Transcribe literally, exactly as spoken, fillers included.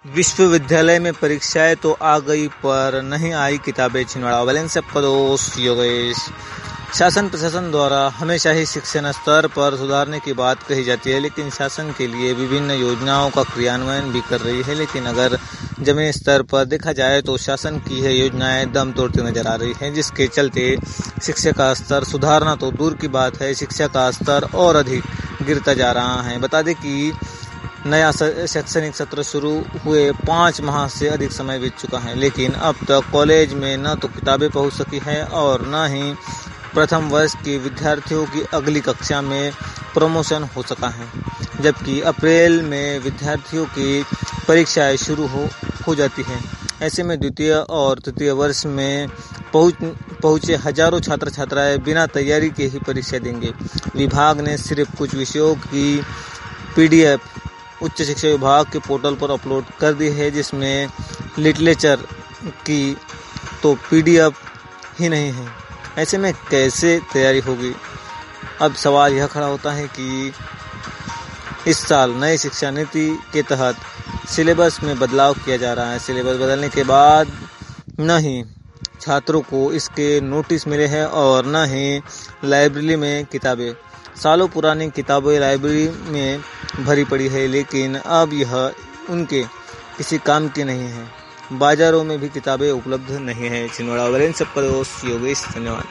विश्वविद्यालय में परीक्षाएं तो आ गई पर नहीं आई किताबें। छिंदवाड़ा वैलेंस आपका दोस्त योगेश। शासन प्रशासन द्वारा हमेशा ही शिक्षण स्तर पर सुधारने की बात कही जाती है, लेकिन शासन के लिए विभिन्न योजनाओं का क्रियान्वयन भी कर रही है। लेकिन अगर जमीनी स्तर पर देखा जाए तो शासन की यह योजनाएं दम तोड़ती नजर आ रही हैं, जिसके चलते शिक्षा का स्तर सुधारना तो दूर की बात है, शिक्षा का स्तर और अधिक गिरता जा रहा है। बता दें कि नया शैक्षणिक सत्र शुरू हुए पाँच माह से अधिक समय बीत चुका है, लेकिन अब तक कॉलेज में न तो किताबें पहुंच सकी हैं और न ही प्रथम वर्ष के विद्यार्थियों की अगली कक्षा में प्रमोशन हो सका है। जबकि अप्रैल में विद्यार्थियों की परीक्षाएं शुरू हो हो जाती हैं। ऐसे में द्वितीय और तृतीय वर्ष में पहुंच पहुंचे हजारों छात्र छात्राएं बिना तैयारी के ही परीक्षा देंगे। विभाग ने सिर्फ कुछ विषयों की पीडीएफ उच्च शिक्षा विभाग के पोर्टल पर अपलोड कर दी है, जिसमें लिटरेचर की तो पीडीएफ ही नहीं है। ऐसे में कैसे तैयारी होगी? अब सवाल यह खड़ा होता है कि इस साल नई शिक्षा नीति के तहत सिलेबस में बदलाव किया जा रहा है। सिलेबस बदलने के बाद न ही छात्रों को इसके नोटिस मिले हैं और न ही लाइब्रेरी में किताबें। सालों पुरानी किताबें लाइब्रेरी में भरी पड़ी है, लेकिन अब यह उनके किसी काम की नहीं है। बाजारों में भी किताबें उपलब्ध नहीं है। छिंदवाड़ा वैलेंस आपका दोस्त योगेश। धन्यवाद।